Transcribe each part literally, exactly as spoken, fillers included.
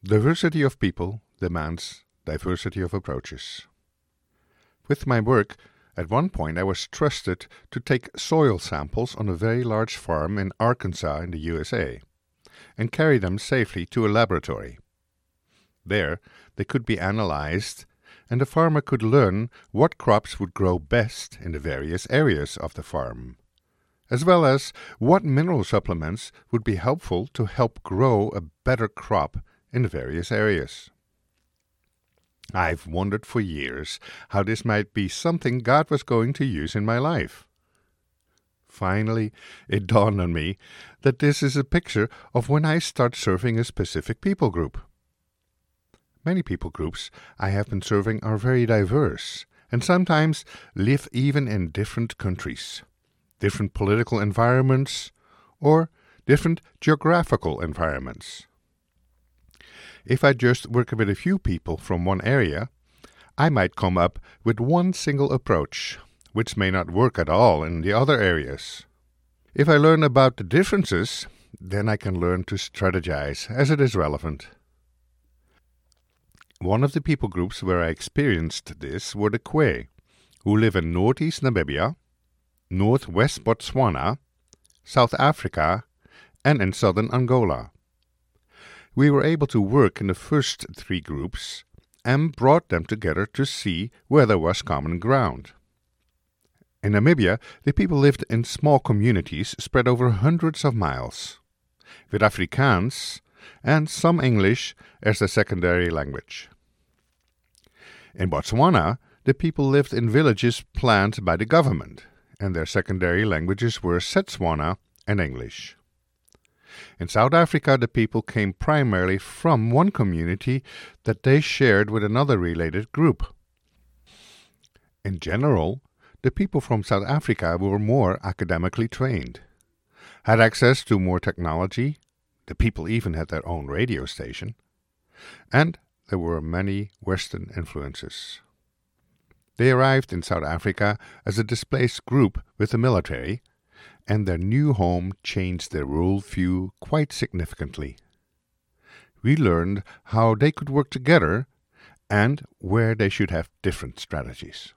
Diversity of people demands diversity of approaches. With my work, at one point I was trusted to take soil samples on a very large farm in Arkansas in the U S A and carry them safely to a laboratory. There, they could be analyzed, and the farmer could learn what crops would grow best in the various areas of the farm, as well as what mineral supplements would be helpful to help grow a better crop in the various areas. I've wondered for years how this might be something God was going to use in my life. Finally, it dawned on me that this is a picture of when I start serving a specific people group. Many people groups I have been serving are very diverse and sometimes live even in different countries, different political environments, or different geographical environments. If I just work with a few people from one area, I might come up with one single approach, which may not work at all in the other areas. If I learn about the differences, then I can learn to strategize as it is relevant. One of the people groups where I experienced this were the Kwe, who live in northeast Namibia, northwest Botswana, South Africa, and in southern Angola. We were able to work in the first three groups and brought them together to see where there was common ground. In Namibia, the people lived in small communities spread over hundreds of miles, with Afrikaans and some English as their secondary language. In Botswana, the people lived in villages planned by the government, and their secondary languages were Setswana and English. In South Africa, the people came primarily from one community that they shared with another related group. In general, the people from South Africa were more academically trained, had access to more technology, the people even had their own radio station, and there were many Western influences. They arrived in South Africa as a displaced group with the military, and their new home changed their worldview quite significantly. We learned how they could work together and where they should have different strategies.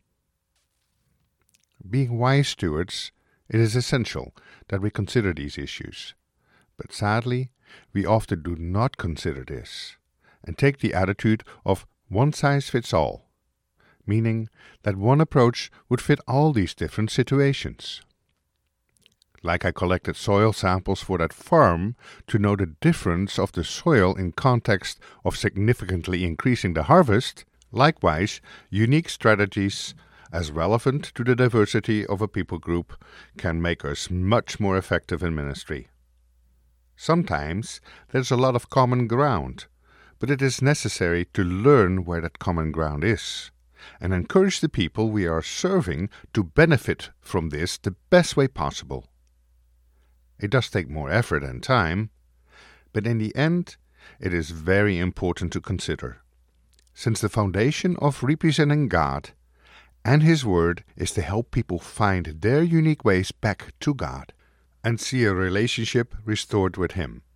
Being wise stewards, it is essential that we consider these issues, but sadly, we often do not consider this and take the attitude of one size fits all, meaning that one approach would fit all these different situations. Like I collected soil samples for that farm to know the difference of the soil in context of significantly increasing the harvest, likewise, unique strategies as relevant to the diversity of a people group can make us much more effective in ministry. Sometimes there's a lot of common ground, but it is necessary to learn where that common ground is and encourage the people we are serving to benefit from this the best way possible. It does take more effort and time, but in the end, it is very important to consider, since the foundation of representing God and His Word is to help people find their unique ways back to God and see a relationship restored with Him.